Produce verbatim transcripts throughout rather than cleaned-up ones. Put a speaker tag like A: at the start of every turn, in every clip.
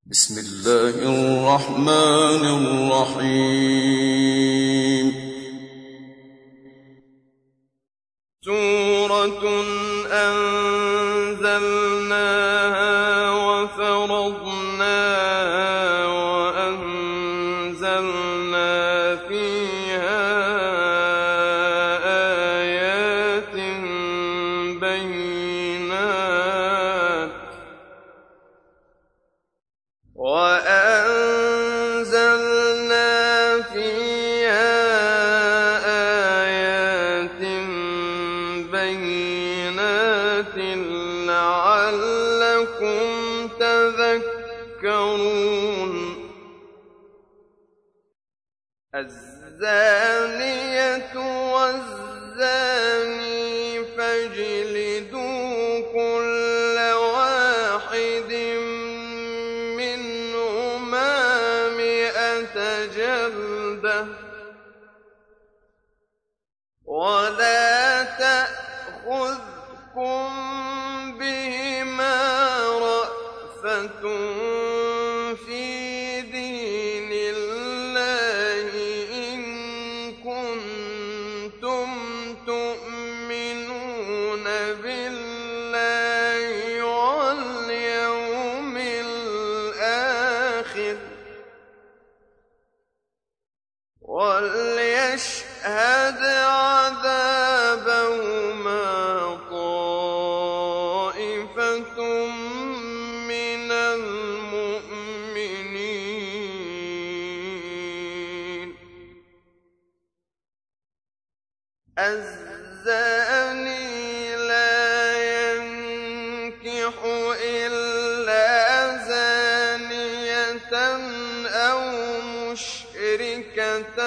A: بسم الله الرحمن الرحيم.
B: سورة أنزلناها وفرضناها وأنزلنا فيها آيات بينات وأنزلنا فيها آيات بينات لعلكم تذكرون. الزانية والزاني فاجلدوا كل واحد منهما مئة جلدة ولا تأخذكم بهما رأفة في دين الله إن كنتم تؤمنون بالله واليوم الآخر وليشهد عذابهما طائفة من المؤمنين. الزاني لا ينكح إلا زانية أو مشركة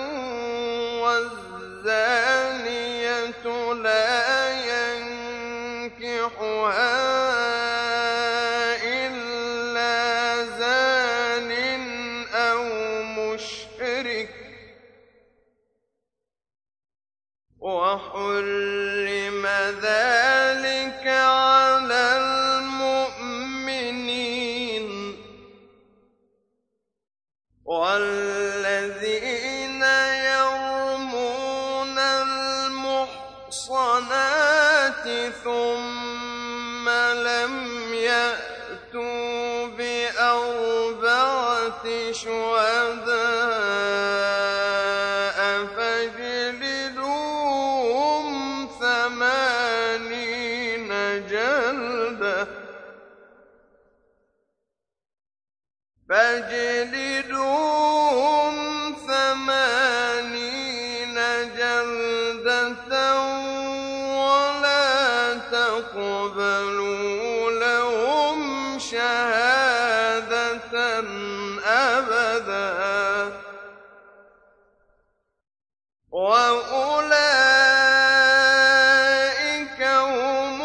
B: والزانية لا ينكحها إلا زان أو مشرك وحرم ذلك على المؤمنين. والذين يرمون المحصنات ثم لم يأتوا بأربعة شهداء فاجلدوهم ثمانين جلدة فاجلدوهم ثمانين جلدة ولا تقبلوا لهم شهادة أبدا وأولئك هم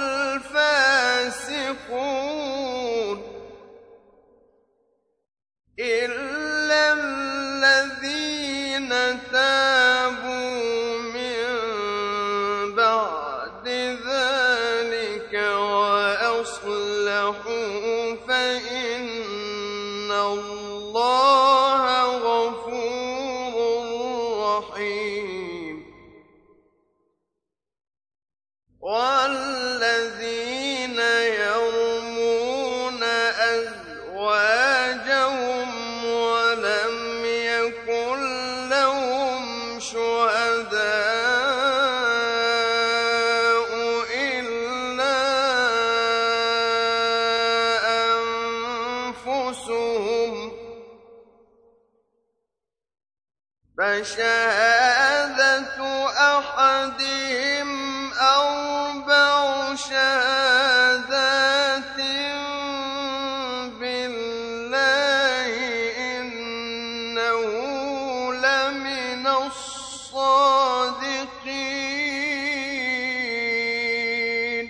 B: الفاسقون إلا الذين تابوا من بعد ذلك وأصلحوا فإن الله غفور رحيم. والذين يرمون أزواجهم ولم يكن لهم شهداء إلا أنفسهم فشهادة أحدهم أربع شهادات بالله إنه لمن الصادقين.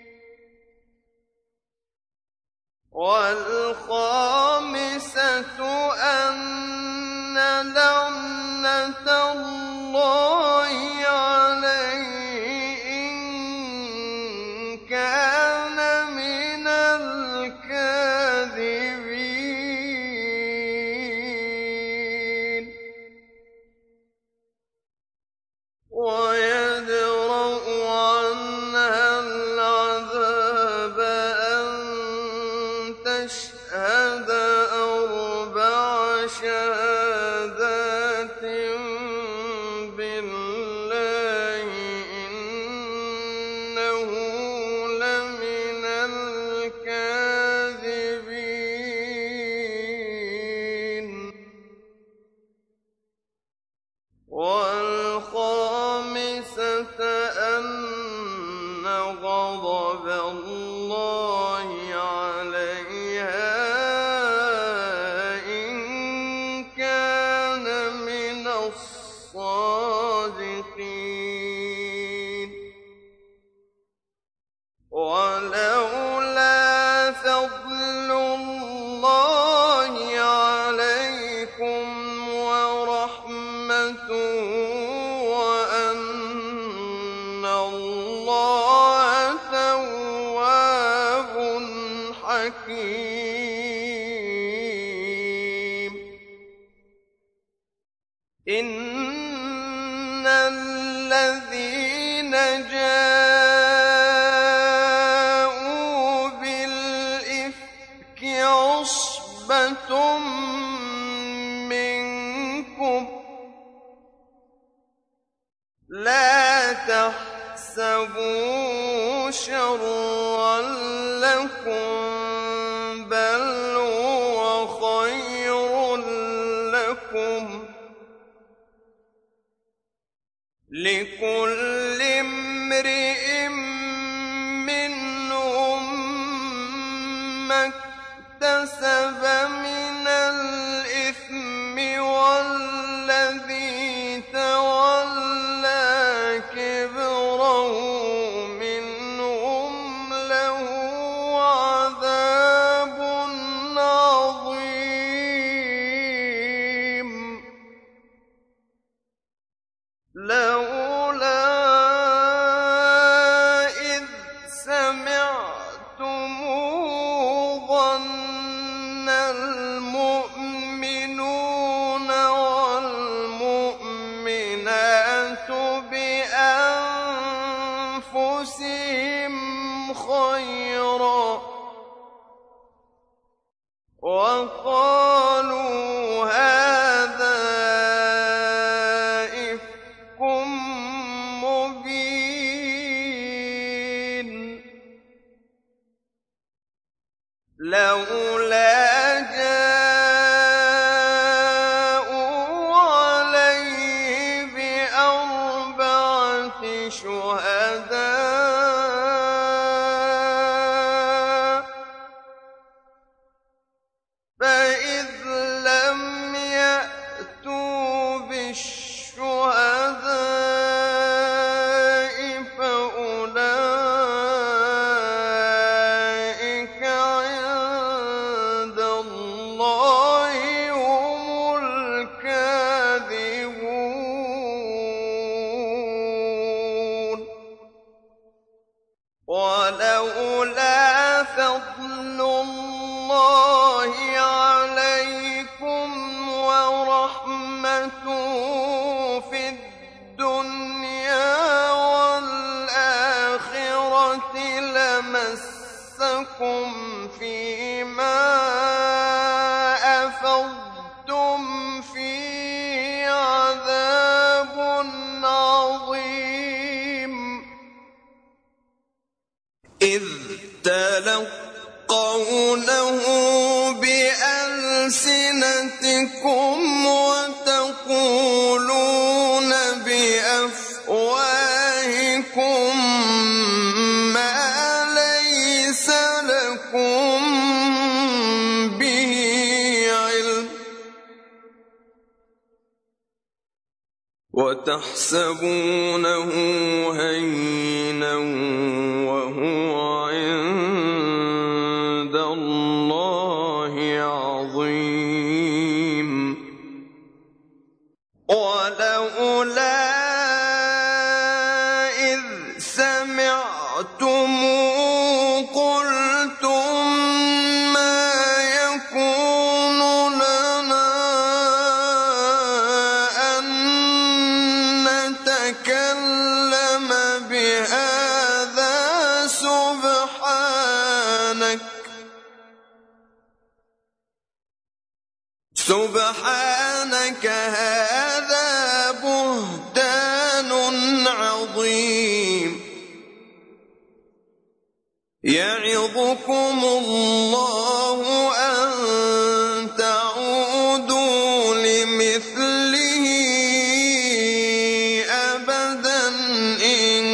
B: والخامسة أن لعنة الله عليه إن كان نشهد أربع شهادات بالله إنه لمن الكاذبين والخامسة أن غضب الله عليها إن كان من الصادقين ولولا فضل الله عليكم ورحمته وأن الله تواب حكيم إن الذين جاءوا بالإفك عصبة منكم لا تحسبوا شرا لكم بل هو خير لكم لكل امرئ منهم ما اكتسب من الإثم والذي تولى كبره منهم له عذاب عظيم لولا إذ سمعتموه ظن المؤمنون والمؤمنات بأنفسهم خيرا وقالوا هذا إفك مبين لولا جاءوا عليه بأربعة شهداء فإذ لم يأتوا بالشهداء فأولئك عند الله هم الكاذبون ولولا فضل الله عليكم ورحمته في الدنيا والآخرة لمسكم فيما أفضتم فيه عذاب عظيم إذ تلقونه بألسنتكم وتقولون بأفواهكم ما ليس لكم به علم وتحسبونه هينا وهو عند الله عظيم ولولا إذ سمعتموه قلتم ما يكون لنا أن نتكلم بهذا سبحانك سبحانك هذا بهتان عظيم يعظكم الله أن تعودوا لمثله أبدا إن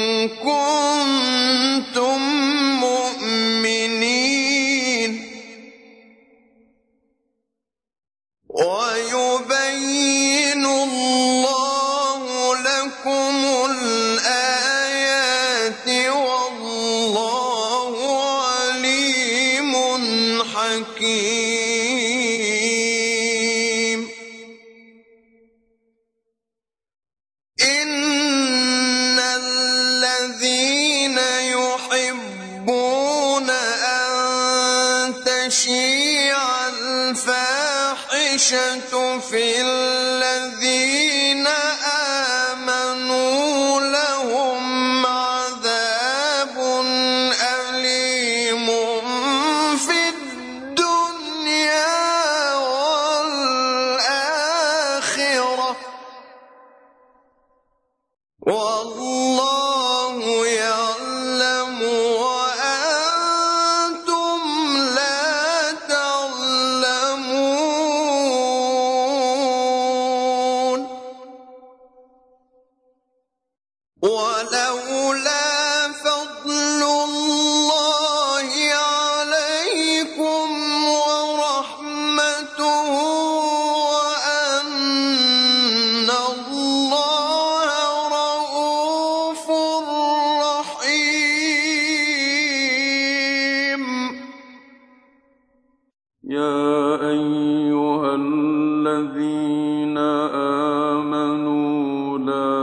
B: كنتم مؤمنين ويبين الله لكم الآيات والله عليم حكيم إن الذين يحبون أن تشيع الفاحشة في الذين آمنوا لهم عذاب أليم في الدنيا والآخرة والله يعلم وأنتم لا تعلمون ولولا فضل الله عليكم ورحمته وأن الله رؤوف رحيم
A: يا أيها الذين آمنوا لا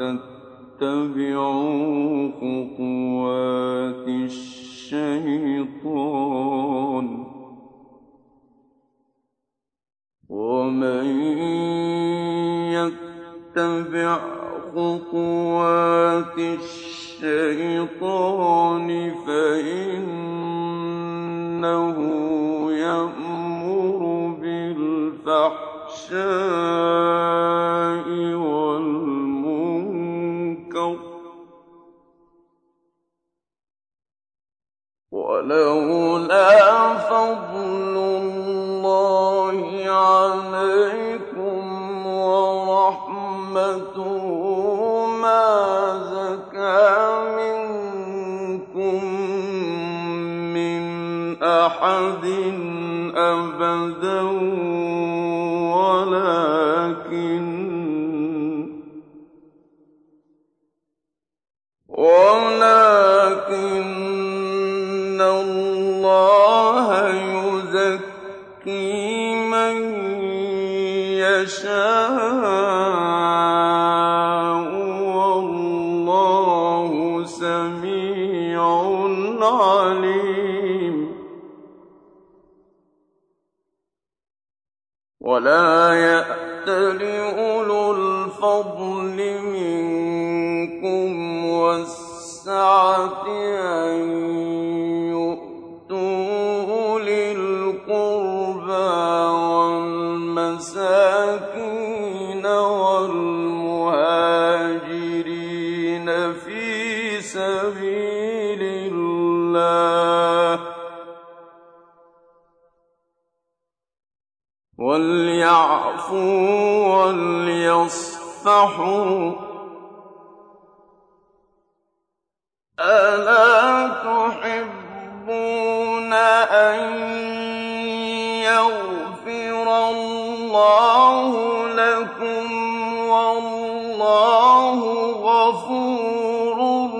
A: تتبعوا خطوات الشيطان ومن يتبع خطوات الشيطان فإنه يأمر بالفحشاء والمنكر ولولا فضل الله عليكم ورحمته ما زكى منكم من أحد أبدا ولكن ولكن الله يزكي من يشاء والله سميع عليم ولا يأتل أولو الفضل منكم والسعة أن يؤتوا أولي القربى والمساكين والمهاجرين في سبيل الله وليعفوا وليصفحوا ألا تحبون أن يغفر الله لكم والله غفور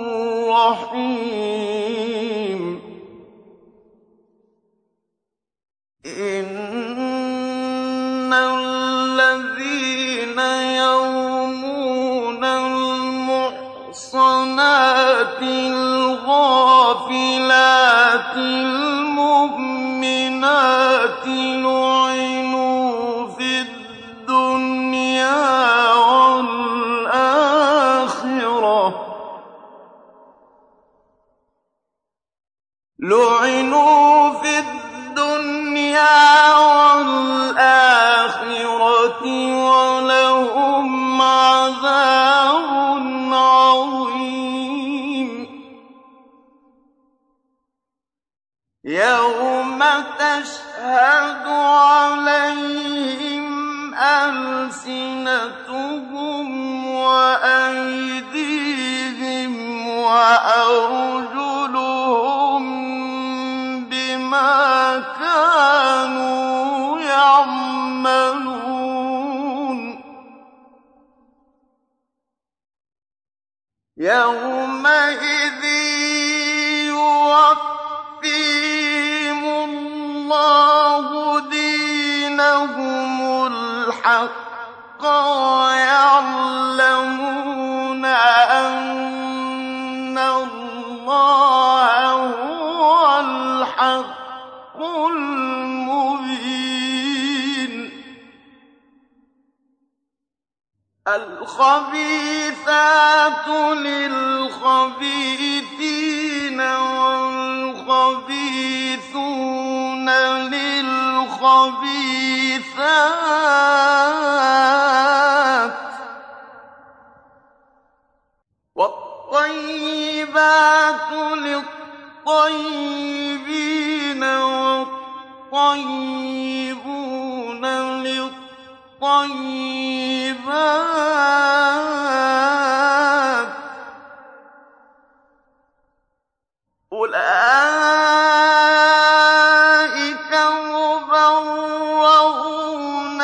A: رحيم إن الذين يرمون المحصنات الغافلات المؤمنات لعنوا في الدنيا والآخرة لعنوا في الدنيا والآخرة تَشْهَدُ عَلَيْهِمْ أَلْسِنَتُهُمْ وَأَيْدِيهِمْ وَأَرْجُلُهُم بِمَا كَانُوا يَعْمَلُونَ يَوْمَئِذٍ يُوَفِّيهِمُ اللَّهُ دِينَهُمُ الْحَقَّ وَيَعْلَمُونَ أَنَّ اللَّهَ هُوَ الْحَقُّ الْمُبِينُ الْخَبِيثَاتُ لِلْخَبِيثِينَ وَالْخَبِيثُونَ لِلْخَبِيثَاتِ وَالطَّيِّبَاتُ لِلطَّيِّبِينَ وَالطَّيِّبُونَ لِلطَّيِّبَاتِ أُولَٰئِكَ مُبَرَّءُونَ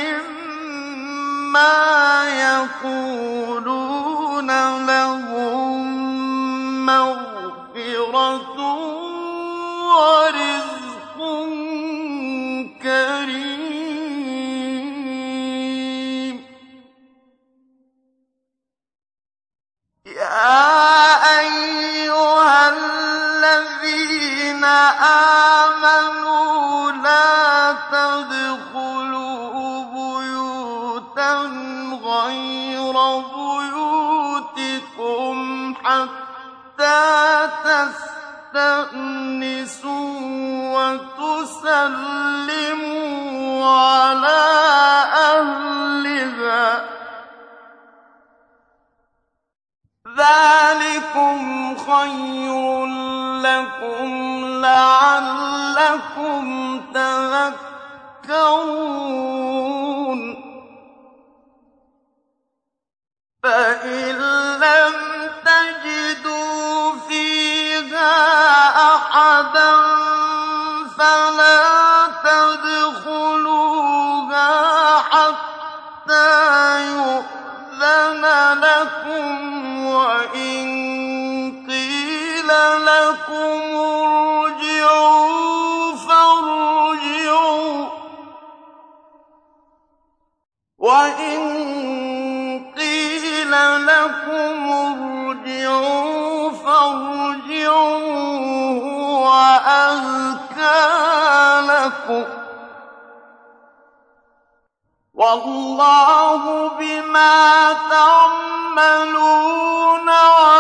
A: مِمَّا يَقُولُونَ لَهُم مَّغْفِرَةٌ وَرِزْقٌ كَرِيمٌ يَا أَيُّهَا الَّذِينَ آمَنُوا لَا تَدْخُلُوا بُيُوتًا غَيْرَ بُيُوتِكُمْ حَتَّىٰ تَسْتَأْنِسُوا وَتُسَلِّمُوا عَلَىٰ أَهْلِهَا ۚ ذَٰلِكُمْ خَيْرٌ لَّكُمْ لَعَلَّكُمْ تَذَكَّرُونَ فَإِن لَّمْ تَجِدُوا فِيهَا أَحَدًا فَلَا تَدْخُلُوهَا حَتَّىٰ يُؤْذَنَ لَكُمْ ۖ وَإِن قِيلَ لَكُمُ ارْجِعُوا فَارْجِعُوا ۖ وَإِن قِيلَ لَكُمُ ارْجِعُوا فَارْجِعُوا هُوَ أَزْكَىٰ لَكُمْ ۚ وَاللَّهُ بِمَا تَعْمَلُونَ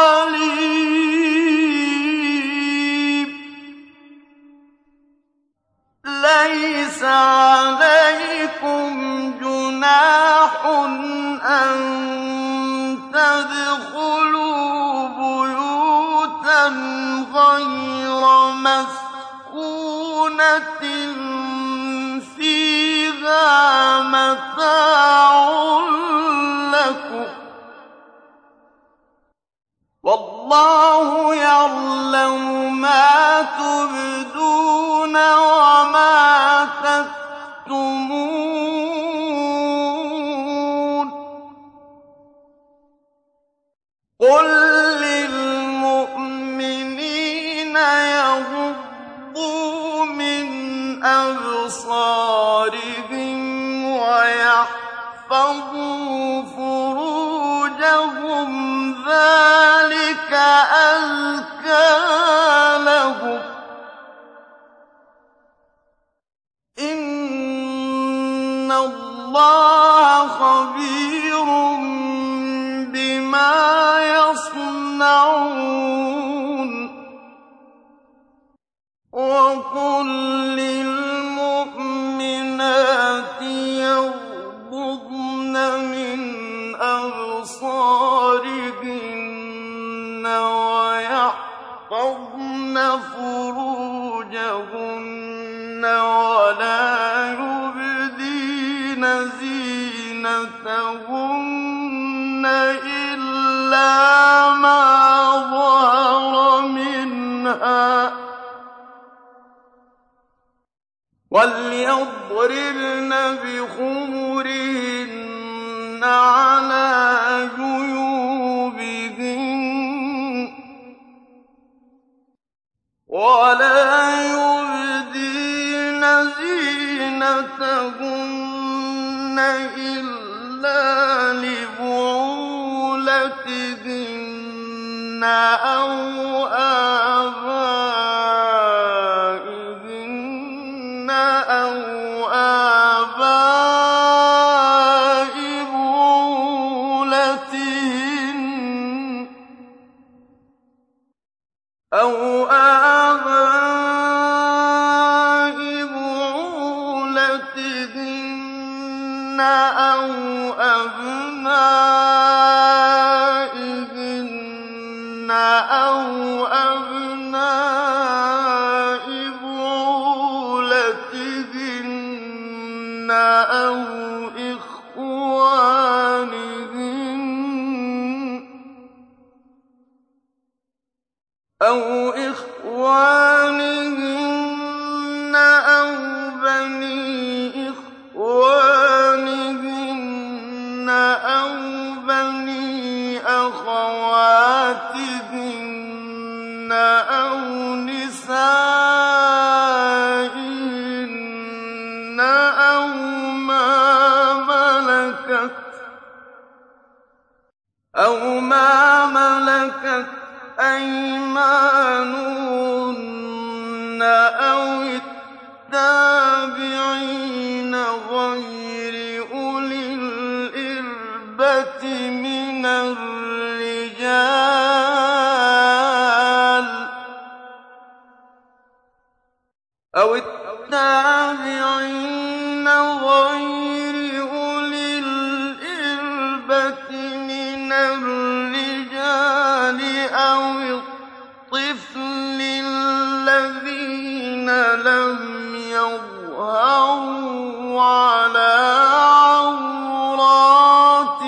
A: عَلِيمٌ لَّيْسَ عَلَيْكُمْ جُنَاحٌ أَن تَدْخُلُوا بُيُوتًا غَيْرَ مَسْكُونَةٍ فِيهَا مَتَاعٌ لَّكُمْ ۚ وَاللَّهُ يَعْلَمُ مَا تُبْدُونَ وَمَا تَكْتُمُونَ قُل لِّلْمُؤْمِنِينَ يَغُضُّوا مِنْ أَبْصَارِهِمْ وَيَحْفَظُوا فُرُوجَهُمْ ۚ ذَٰلِكَ أَزْكَىٰ لَهُمْ ۗ إِنَّ اللَّهَ خَبِيرٌ بِمَا يَصْنَعُونَ وَقُل لِّلْمُؤْمِنَاتِ يَغْضُضْنَ مِنْ أَبْصَارِهِنَّ وَيَحْفَظْنَ فُرُوجَهُنَّ وَلَا إِلَّا مَا ظَهَرَ مِنْهَا ۚ وَلْيَضْرِبْنَ بِخُمُرِهِنَّ عَلَىٰ جُيُوبِهِنَّ وَلَا يُبْدِينَ زِينَتَهُنَّ إِلَّا لِبُعُولَتِهِنَّ أَوْ آبَائِهِنَّ أَوْ آبَاءِ بُعُولَتِهِنَّ أَوْ آبَاءِ بُعُولَتِهِنَّ أَوْ أَبْنَائِهِنَّ أَوْ أَبْنَاءِ بُعُولَتِهِنَّ أَوْ إِخْوَانِهِنَّ أَوْ إِخْوَانِهِنَّ أَوْ بَنِي إِخْوَانِهِنَّ أَوْ بَنِي أَخَوَاتِهِنَّ أَوْ نِسَائِهِنَّ أَوْ مَا مَلَكَتْ أَوْ مَا مَلَكَتْ أَيْمَانُهُنَّ أَوِ التَّابِعِينَ غَيْرِ أُولِي الْإِرْبَةِ مِنَ الرِّجَالِ أَوِ التَّابِعِينَ غَيْرِ أُولِي الْإِرْبَةِ مِنَ الرِّجَالِ أَوِ الطِّفْلِ الَّذِينَ لَمْ يَظْهَرُوا عَلَىٰ عَوْرَاتِ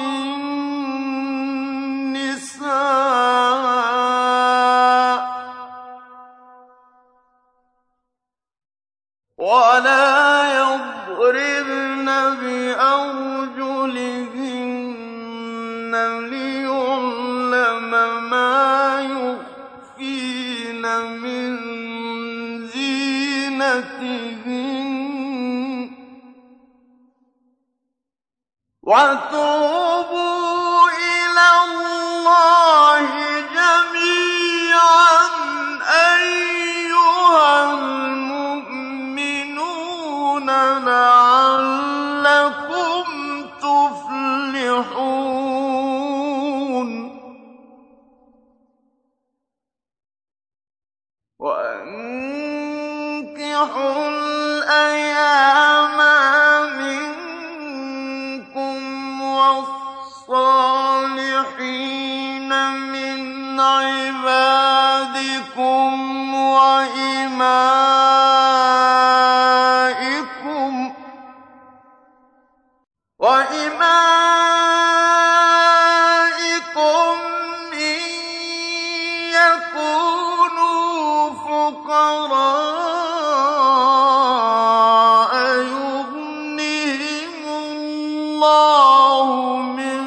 A: النِّسَاءِ ۖ وَلَا يَضْرِبْنَ بِأَرْجُلِهِنَّ لِيُعْلَمَ مَا يُخْفِينَ مِن زِينَتِهِنَّ ۚ وَتُوبُوا إِلَى اللَّهِ جَمِيعًا أَيُّهَا الْمُؤْمِنُونَ لَعَلَّكُمْ تُفْلِحُونَ وَأَنكِحُوا الْأَيَامَىٰ مِنكُمْ وَالصَّالِحِينَ مِنْ عِبَادِكُمْ وَإِمَائِكُمْ وَإِمَائِكُمْ إِن يَكُونُوا فُقَرَاءَ يُغْنِهِمُ اللَّهُ مِن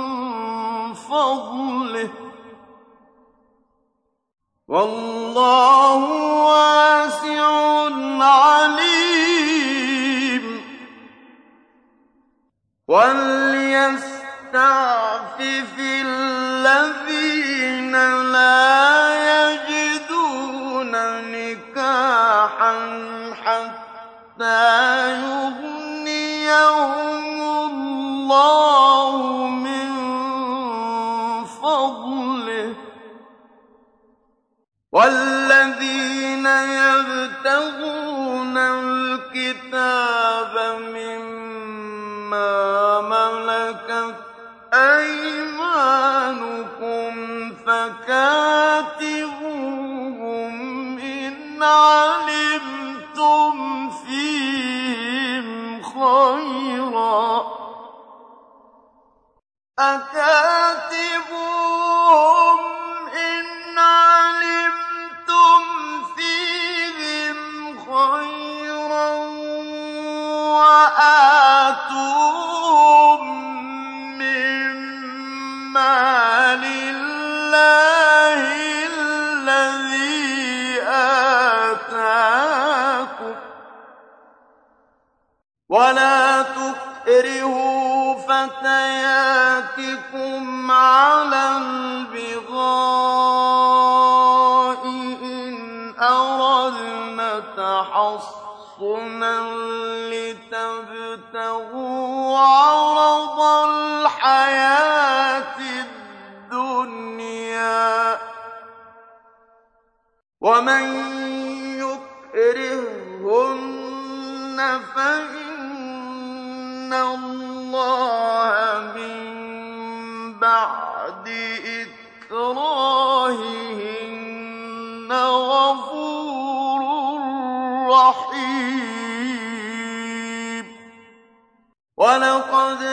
A: فَضْلِهِ ۗ وَاللَّهُ وَاسِعٌ عَلِيمٌ. وَلْيَسْتَعْفِفِ الَّذِينَ لَا يَجِدُونَ نِكَاحًا حَتَّىٰ يُغْنِيَهُمُ اللَّهُ مِن فَضْلِهِ ۗ وَالَّذِينَ يَبْتَغُونَ الْكِتَابَ مِمَّا مَلَكَتْ أَيْمَانُكُمْ فَكَاتِبُوهُمْ إِنْ عَلِمْتُمْ فِيهِمْ خَيْرًا ۚ أَكَاتِبُوهُمْ ولا تكرهوا فتياتكم على البغاء إن أردنا تحصنا لتبتغوا عرض الحياة الدنيا ومن يكرههن فإن الله من بعد إكراههن غفور رحيم ولقد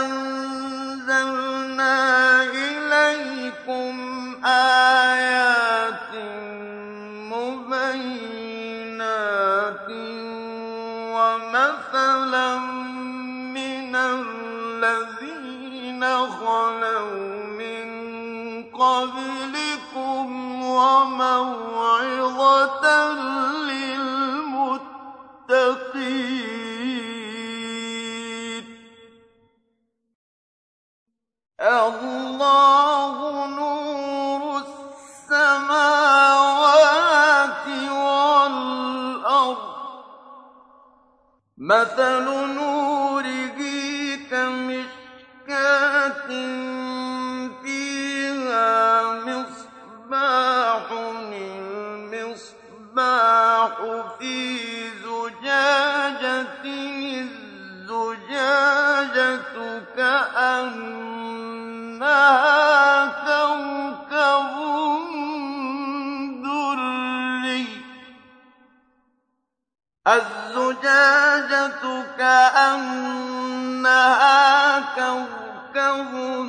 A: أنزلنا إليكم آيات مبينات ومثلا من الذين خلوا من قبلكم وموعظة للمتقين الله نور السماوات والأرض مثل نوره كمشكاة فيها مصباح المصباح في زجاجة الزجاجة كأنها كوكب دري الزجاجة كأنها كوكب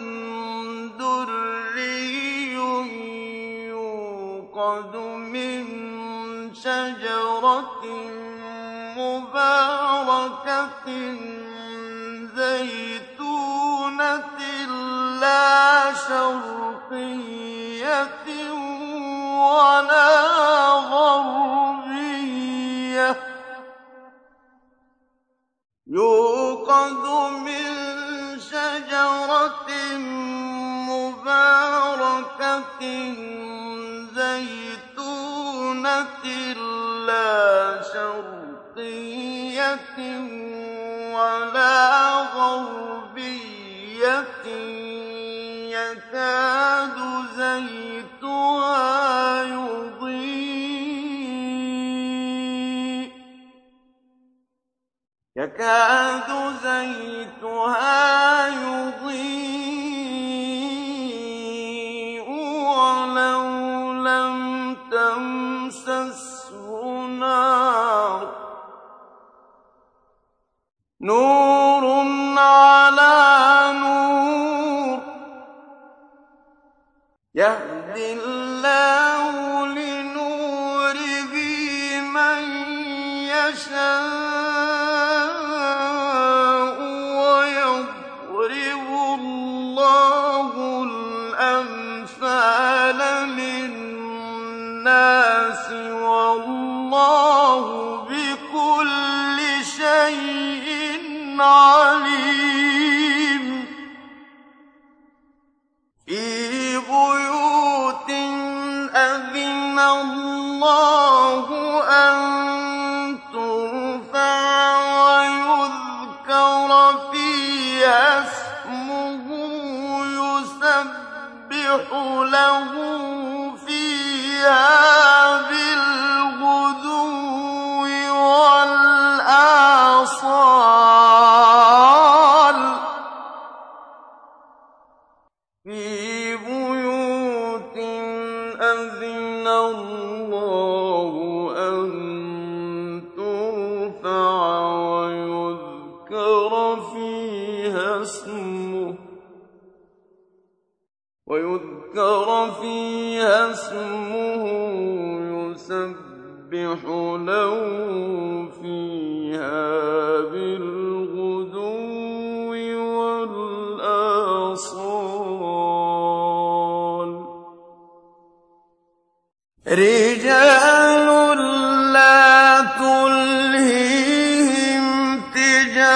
A: دري يوقد من شجرة مباركة زيتونة لا شرقية ولا غربية يوقد من شجرة مباركة زيتونة لا شرقية ولا غربية يكاد زيتها يضيء يكاد زيتها يضيء ولو لم تمسسه نار نور على نور يهدي الله لنوره من يشاء ويضرب الله الأمثال للناس والله بكل شيء عليم في بيوت أذن الله أن ترفع ويذكر فيها اسمه يسبح له فيها بالغدو والآصال في بيوت أذن الله أن ترفع ويذكر فيها اسمه ويذكر فيها اسمه يسبح له فيها بالغدو والآصال رجال لا تلهيهم تجارة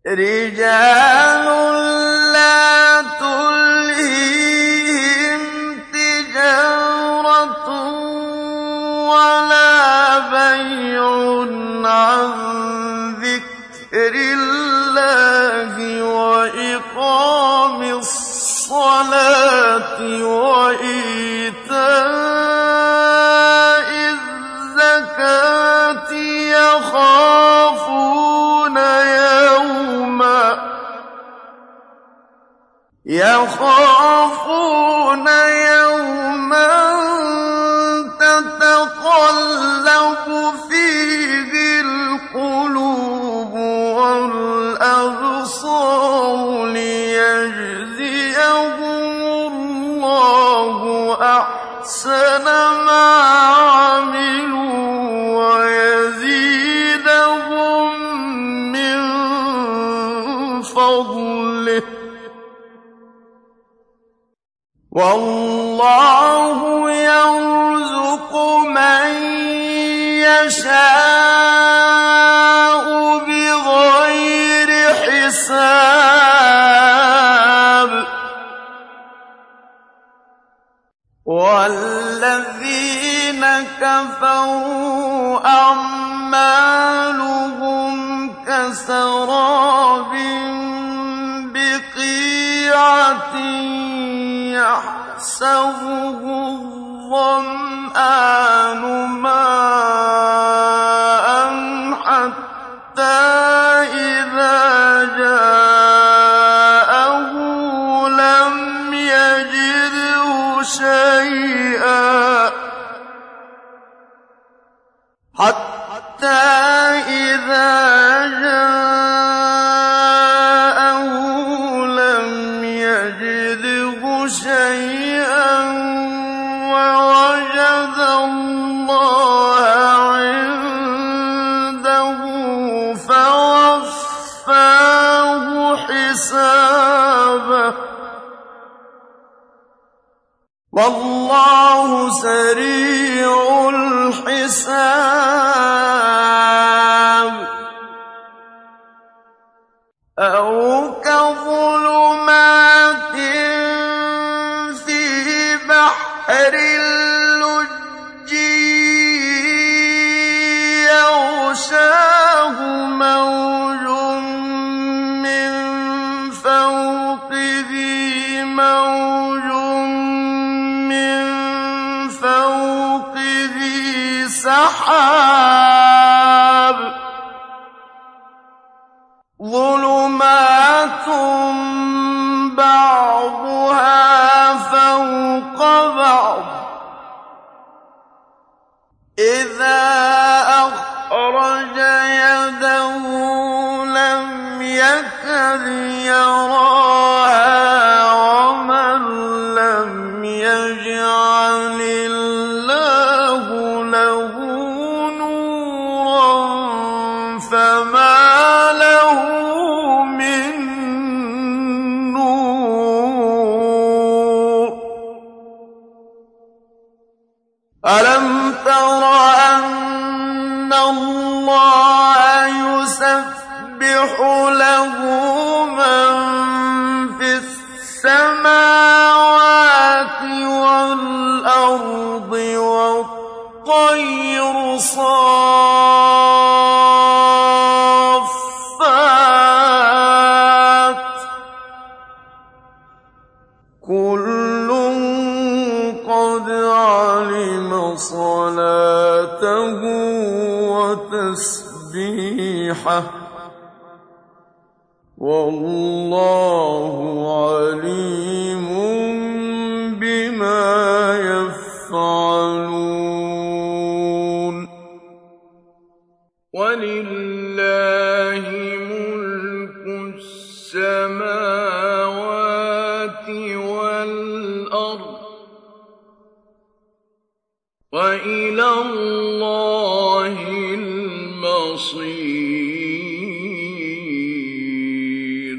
B: رِجَالٌ لَّا تُلْهِيهِمْ تِجَارَةٌ وَلَا بَيْعٌ عَن ذِكْرِ اللَّهِ وَإِقَامِ الصَّلَاةِ وَإِيتَاءِ الزَّكَاةِ يَخَافُونَ يَوْمًا يَخَافُونَ يَوْمًا تَتَقَلَّبُ فِيهِ الْقُلُوبُ وَالْأَبْصَارُ لِيَجْزِيَهُمُ اللَّهُ أَحْسَنَ مَا عَمِلُوا وَيَزِيدَهُم مِّن فَضْلِهِ ۗ وَاللَّهُ يَرْزُقُ مَن يَشَاءُ بِغَيْرِ حِسَابٍ وَالَّذِينَ كَفَرُوا أَعْمَالُهُمْ كَسَرَابٍ بِقِيعَةٍ يَحْسَبُهُ الظَّمْآنُ مَاءً حَتَّىٰ إِذَا جَاءَهُ لَمْ يَجِدْهُ شَيْئًا حَتَّىٰ إِذَا جَاءَهُ لَمْ يَجِدْهُ شَيْئًا وَوَجَدَ اللَّهَ عِندَهُ فَوَفَّاهُ حِسَابَهُ ۗ وَاللَّهُ سَرِيعُ الْحِسَابِ أَوْ كَظُلُمَاتٍ فِي بَحْرٍ لُّجِّيٍّ يَغْشَاهُ مَوْجٌ مِّن فَوْقِهِ مَوْجٌ مِّن فَوْقِهِ سَحَابٌ ظُلُمَاتٌ بَعْضُهَا فَوْقَ بَعْضٍ إِذَا أَخْرَجَ يَدَهُ لَمْ يَكَدْ يَرَاهَا وَمَن لَّمْ يَجْعَلِ اللَّهُ لَهُ نُورًا فَمَا لَهُ مِن نُّورٍ أَلَمْ تَرَ أَنَّ اللَّهَ يُسَبِّحُ لَهُ مَن فِي السَّمَاوَاتِ وَالْأَرْضِ وَالطَّيْرُ صَافَّاتٍ ۖ كُلٌّ قَدْ عَلِمَ صَلَاتَهُ وَتَسْبِيحَهُ ۗ وَاللَّهُ عَلِيمٌ بِمَا يَفْعَلُونَ وَلِلَّهِ مُلْكُ السَّمَاوَاتِ وَالْأَرْضِ ۚ وَإِلَى اللَّهِ الْمَصِيرُ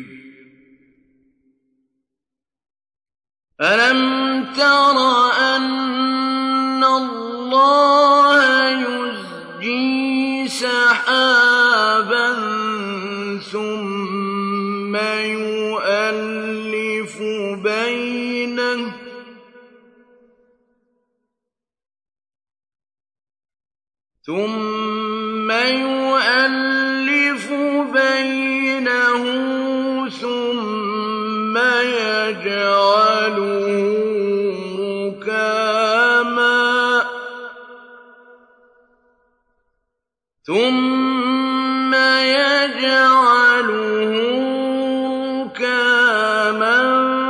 B: أَلَمْ تَرَ أَنَّ اللَّهَ يُزْجِي سَحَابًا ثُمَّ ثم يؤلف بينه ثم يؤلف بينه ثم يجعله ركاما ثم يجعله ركاما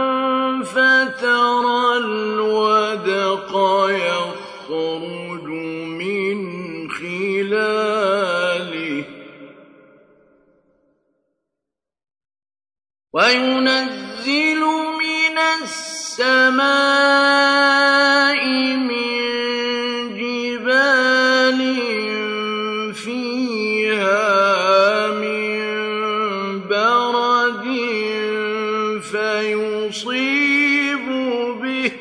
B: فترى الودق يخرج من خلاله وينزل من السماء من جبال فيها من برد فيصيب به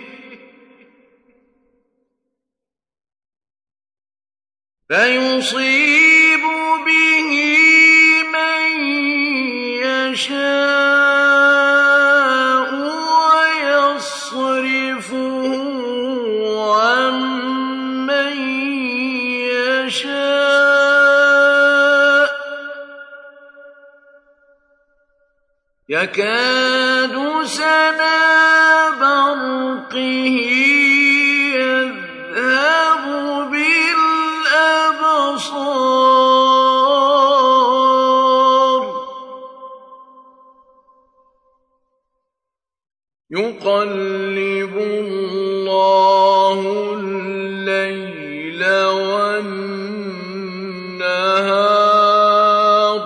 B: فيصيب به من يشاء ويصرفه عن من يشاء يكاد سنا برقه يذهب بالأبصار يقلب الله الليل والنهار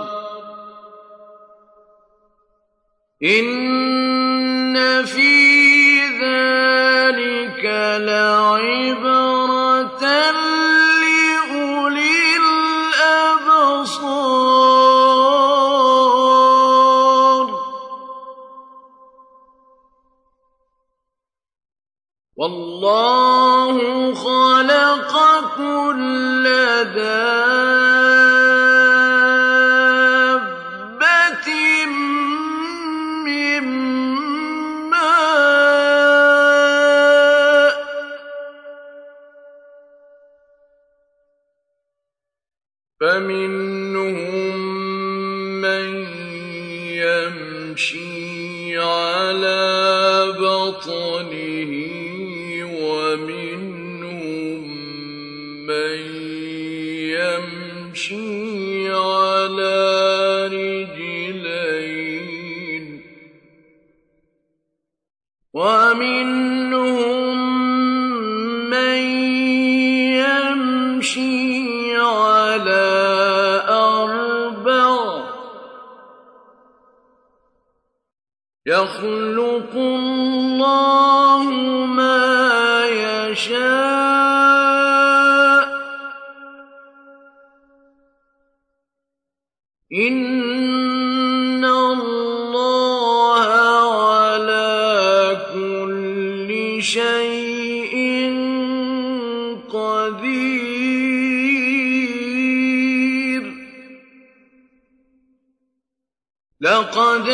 B: إن في ذلك لعبرة لأولي الأبصار والله خلق كل دابة من ماء فمنهم من يمشي على بطنه ومنهم من يمشي على رجلين ومنهم من يمشي على أربع يخلق الله ما يشاء إن الله على كل شيء قدير لقد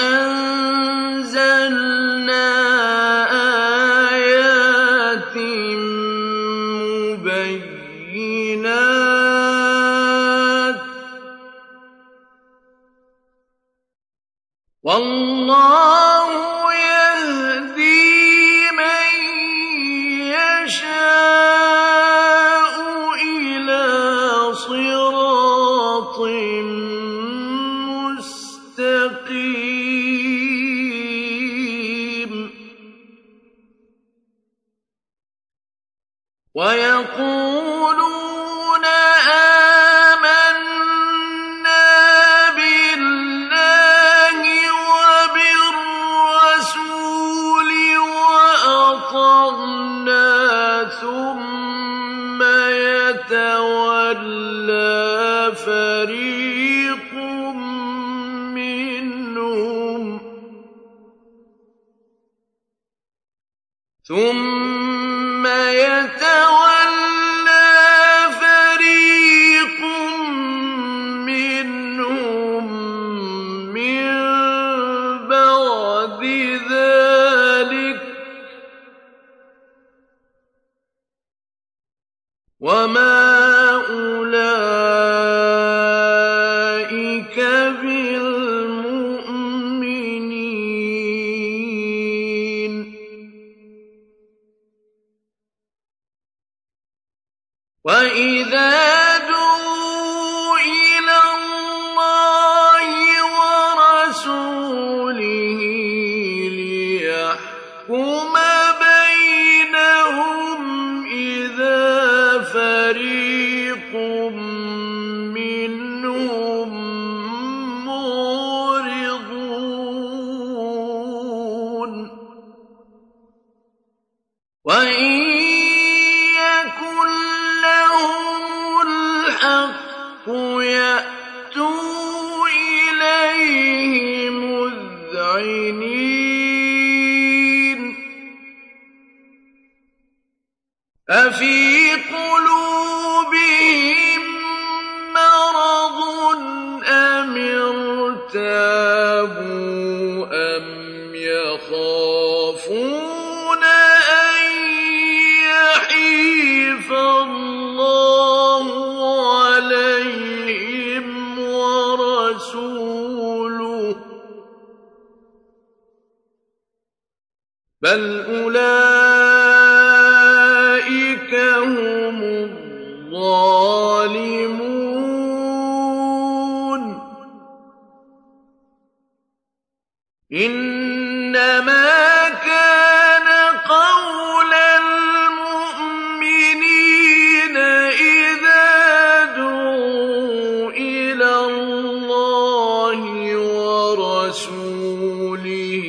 B: أنزلنا آيات مبينات والله يهدي من يشاء إلى صراط مستقيم ويقولون آمنا بالله وبالرسول وأطعنا ثم يتولى فريق منهم ثم يتولى فريق منهم من وَإِذَا دُعُوا إِلَى اللَّهِ وَرَسُولِهِ لِيَحْكُمَ بَيْنَهُمْ إِذَا فَرِيقٌ مِّنْهُم مُّعْرِضُونَ وَإِن يَكُن لَّهُمُ الْحَقُّ يَأْتُوا إِلَيْهِ مُذْعِنِينَ أَفِي قُلُوبِهِم مَّرَضٌ أَمِ ارْتَابُوا أَمْ يَخَافُونَ أَن يَحِيفَ اللَّهُ عَلَيْهِمْ وَرَسُولُهُ ۚ بَلْ أُولَٰئِكَ هُمُ الظَّالِمُونَ إِنَّمَا كَانَ قَوْلَ الْمُؤْمِنِينَ إِذَا دُعُوا إِلَى اللَّهِ وَرَسُولِهِ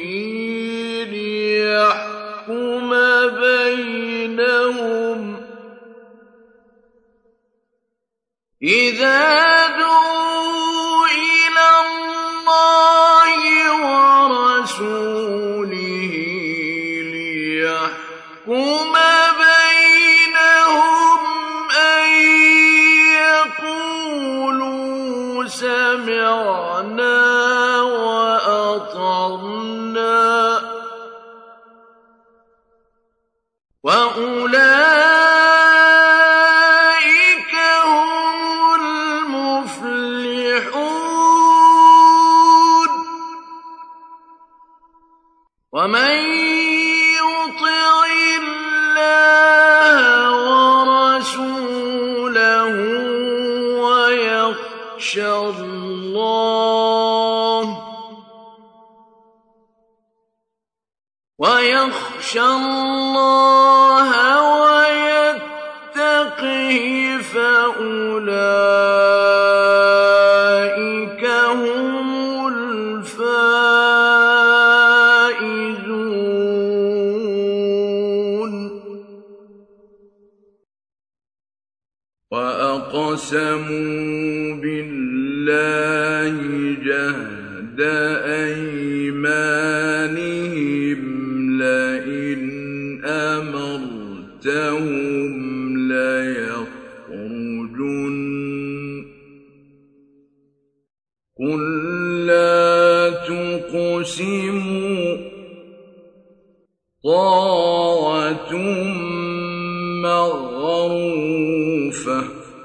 B: لِيَحْكُمَ بَيْنَهُمْ إِذَا دُعُوا إِلَى اللَّهِ وَرَسُولِهِ لِيَحْكُمَ بَيْنَهُمْ أَن يَقُولُوا سَمِعْنَا وَأَطَعْنَا ۚ وَأُولَٰئِكَ هُمُ الْمُفْلِحُونَ وَمَن يُطِعِ اللَّهَ وَرَسُولَهُ وَيَخْشَ اللَّهَ وَيَخْشَ اللَّهَ وَيَتَّقْهِ فَأُولَٰئِكَ هُمُ الْفَائِزُونَ وَأَقْسَمُوا بِاللَّهِ جَهْدَ أَيْمَانِهِمْ لَئِنْ أَمَرْتَهُمْ لَيَخْرُجُنَّ قُل لَّا تُقْسِمُوا طَاعَةٌ مَّعْرُوفَةٌ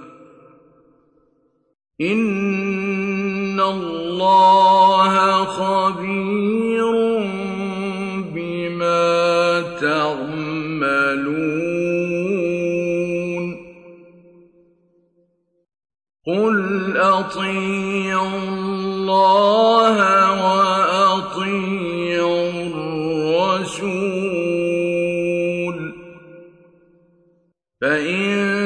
B: إِنَّ اللَّهَ خَبِيرٌ بِمَا تَعْمَلُونَ قُلْ أَطِيعُوا اللَّهَ وَأَطِيعُوا الرَّسُولَ ۚ فَإِن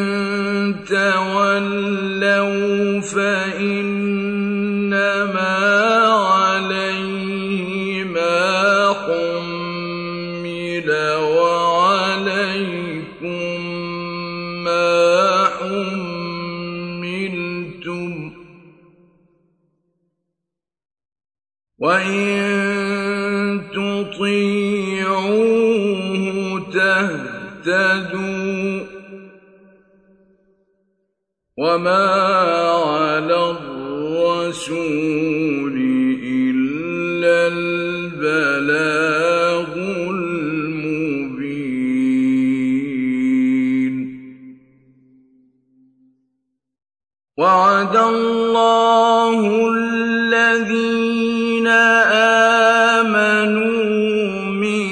B: تَوَلَّوْا فَإِنَّمَا عَلَيْهِ مَا حُمِّلَ وَعَلَيْكُم مَّا حُمِّلْتُمْ ۖ وَإِن تُطِيعُوهُ تَهْتَدُوا ۚ وَمَا عَلَى الرَّسُولِ إِلَّا الْبَلَاغُ الْمُبِينُ وَعَدَ اللَّهُ الَّذِينَ آمَنُوا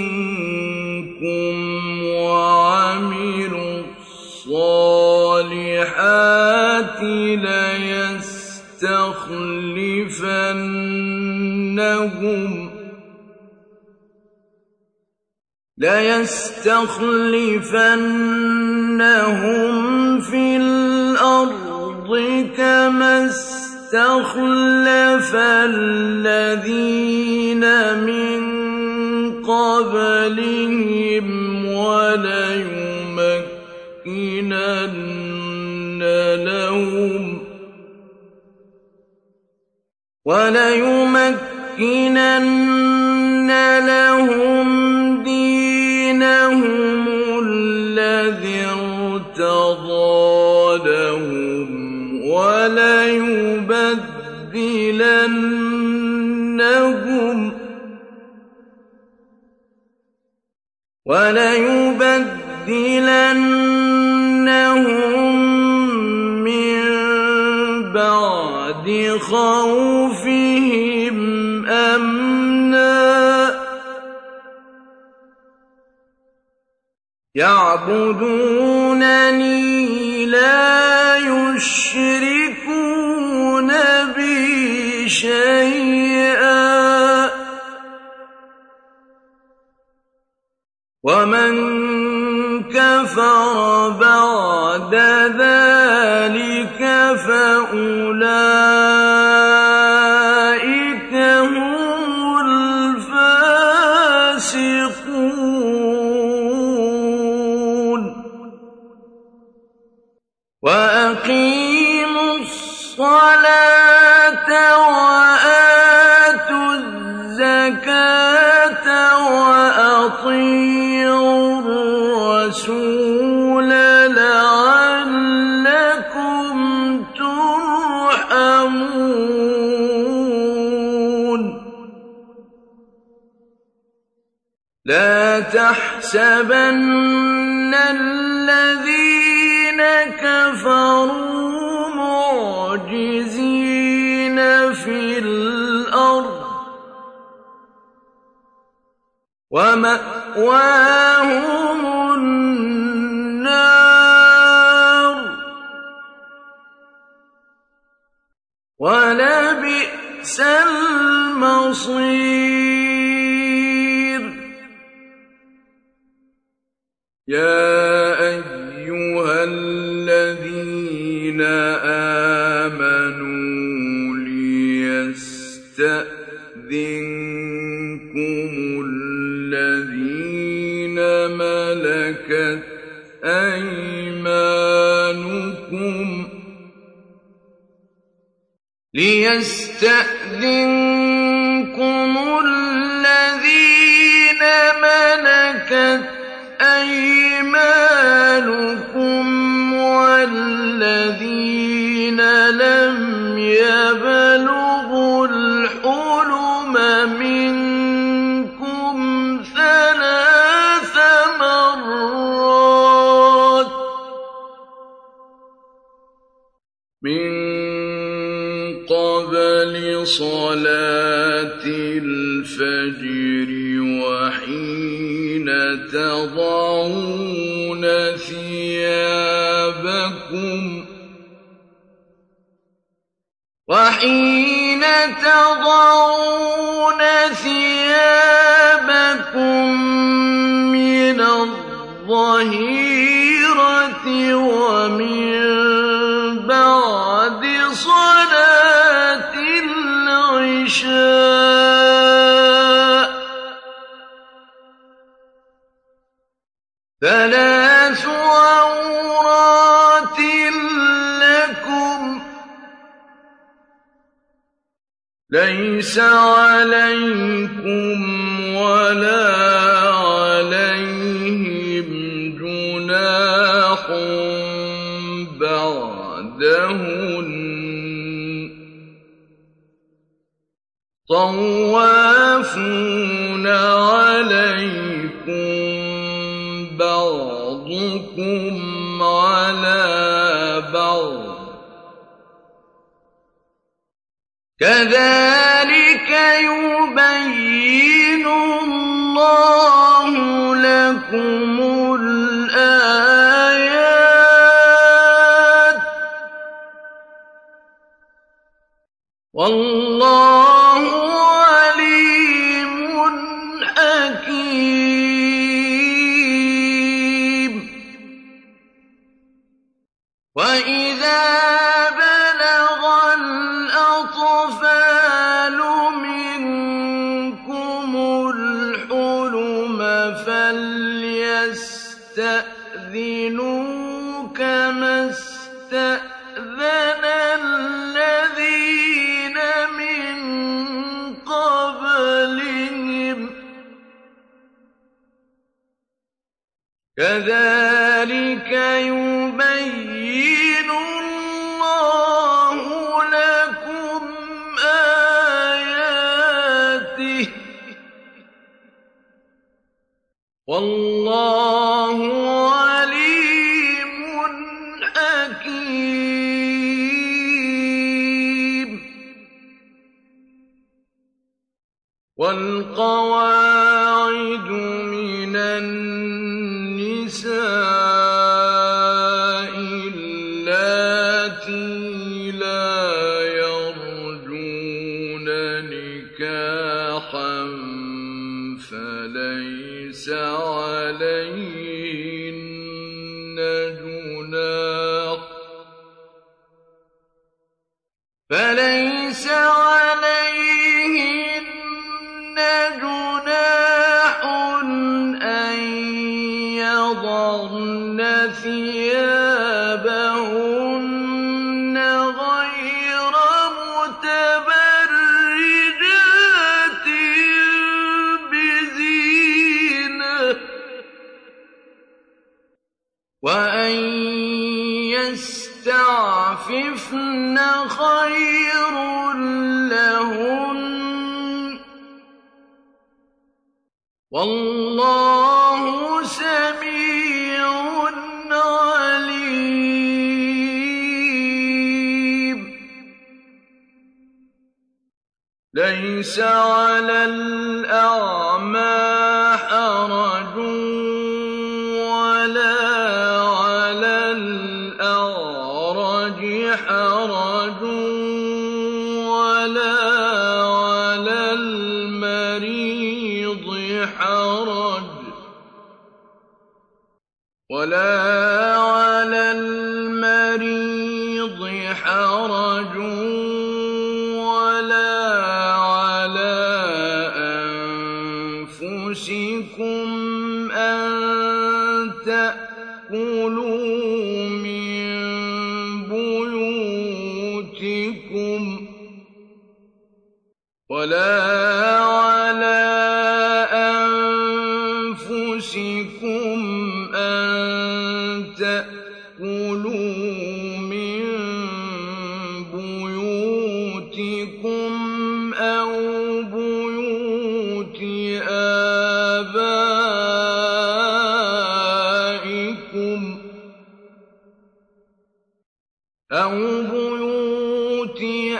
B: مِنكُمْ وَعَمِلُوا الصَّالِحَاتِ ليستخلفنهم ليستخلفنهم في الأرض كما استخلف الذين من قبلهم وليمكنن لهم وليمكنن لهم دينهم الذي ارتضى لهم وليبدلنهم وليبدلنهم من بعد خوفهم أمنا يعبدونني لا يشركون بي شيئا ومن كفر بعد ذلك فأولئك هم الفاسقون وأقيموا الصلاة وآتوا الزكاة وأطيعوا الرسول لعلكم ترحمون لا تحسبن الذين كفروا معجزين في الأرض ومأواهم النار ولبئس المصير يا أيها الذين آمنوا ليستأذنكم الذين ملكت أيمانكم ليستأذنكم الذين ملكت أيمانكم والذين لم يبلغوا الحلم منكم ثلاث مرات من قبل صلاة الفجر وحين تضعون ثيابكم وحين تضعون ثيابكم من الظهيرة ومن بعد صلاة العشاء ثلاث عورات لكم ليس عليكم ولا عليهم جناح بعدهن طوافون عليكم بعضكم على بعض كذلك يبين الله لكم الآيات والله عليم حكيم. وإذا بلغ الأطفال منكم الحلم فليستأذنوا كما استأذن الذين من قبلهم كذلك يبين الله لكم آياته والله عليم حكيم. والقواعد من النساء اللاتي لا يرجون نكاحا فليس عليهن جناح فليس عليهن جناح أن يضعن ثيابهن غير متبرجات بزينة وأن يستعففن خير لهن والله سميع عليم. ليس على الأعمى حرج ولا على الأعرج حرج ولا على المريض حرج ولا على المريض حرج ولا على أنفسكم أن تأكلوا من بيوتكم ولا على أنفسكم أن تأكلوا من بيوتكم أو بيوت آبائكم أو بيوت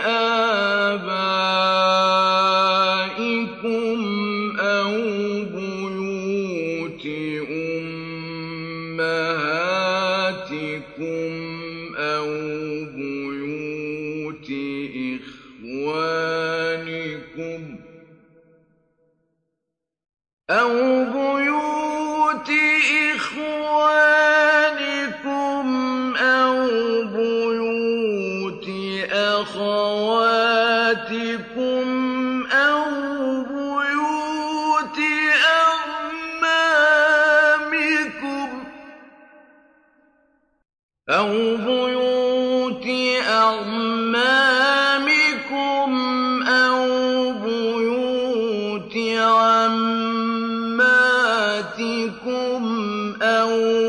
B: آبائكم أو بيوت أمهاتكم أو بيوت إخوانكم أو بيوت إخوانكم أو بيوت أخواتكم أو بيوت أعمامكم أو بيوت أعمامكم أو بيوت عماتكم أو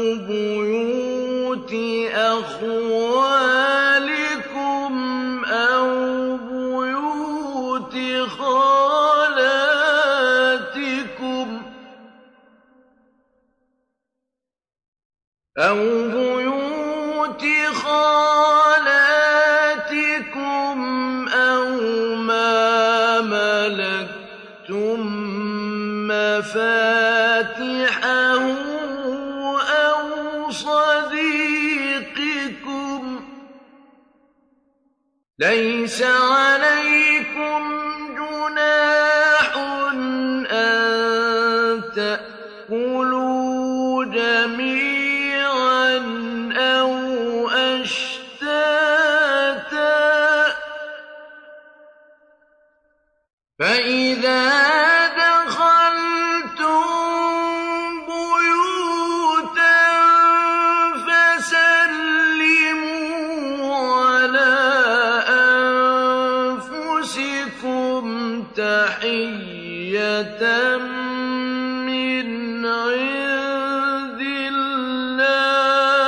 B: بيوت أخوالكم أو بيوت خالاتكم أو بيوت خالاتكم أو ما ملكتم مفاتحه أو صديقكم ليس عليكم جناح أن تأكلوا جميعا أو أشتاتا فإذا دخلتم بيوتا فسلموا على أنفسكم تحية من عند الله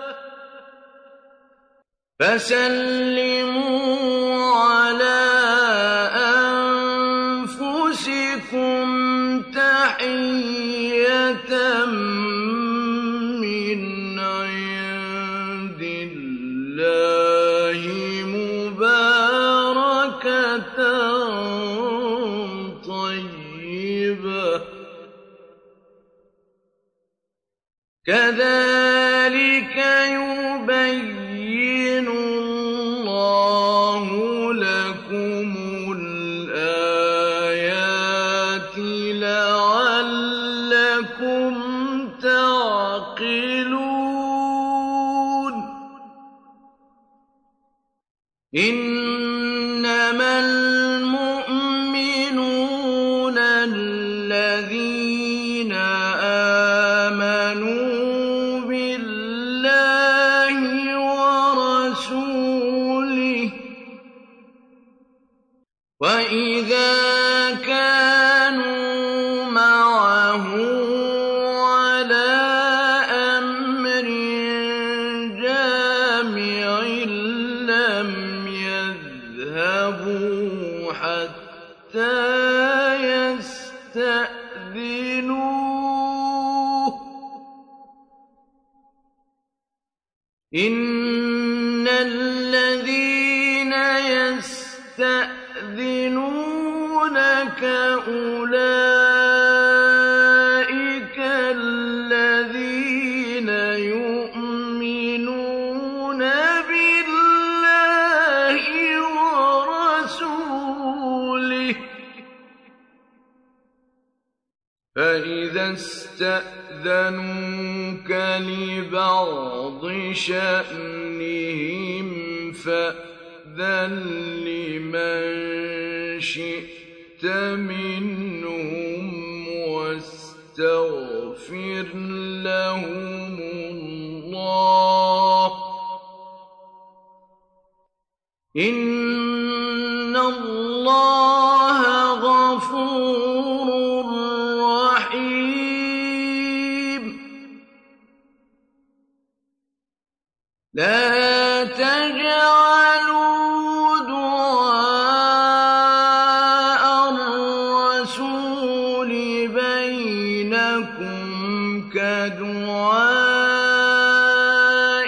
B: فسلموا على أنفسكم تحية من عند الله مباركة طيبة كذلك يبين الله لكم الآيات لعلكم تعقلون إنما المؤمنون الذين آمنوا بالله ورسوله وإذا كانوا معه على أمر جامع لم يذهبوا حتى يستأذنوه إن الذين يستأذنونك أولئك الذين يؤمنون بالله ورسوله فإذا استأذنوك لبعض شأنهم فأذن لمن شئت منهم واستغفر لهم الله إن الله غفور رحيم لا تجعلوا دعاء الرسول بينكم كدعاء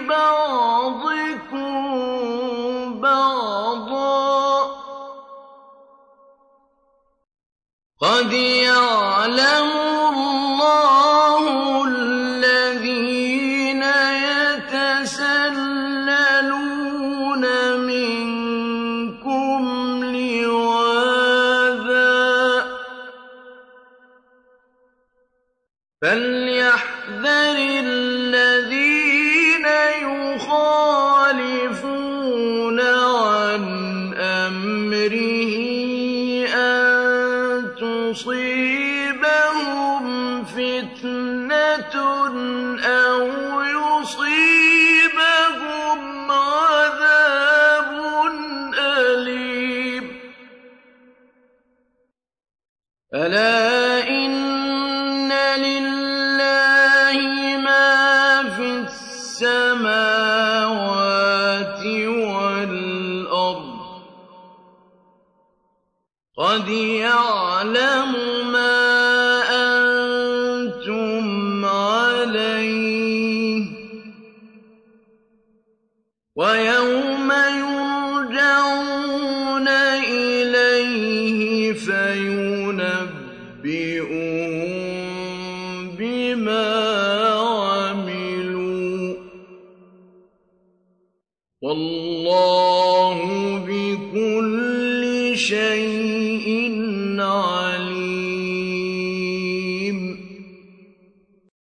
B: بعضكم بعضا قد يعلم الله الذين يتسللون منكم لواذا فليحذر الذين يخالفون عن أمره أن تصيبهم فتنة أو يصيبهم عذاب أليم ألا إن لله ما في السماوات والأرض قد يعلم ما أنتم عليه ويوم يرجعون إليه فينبئهم بما عملوا والله شيء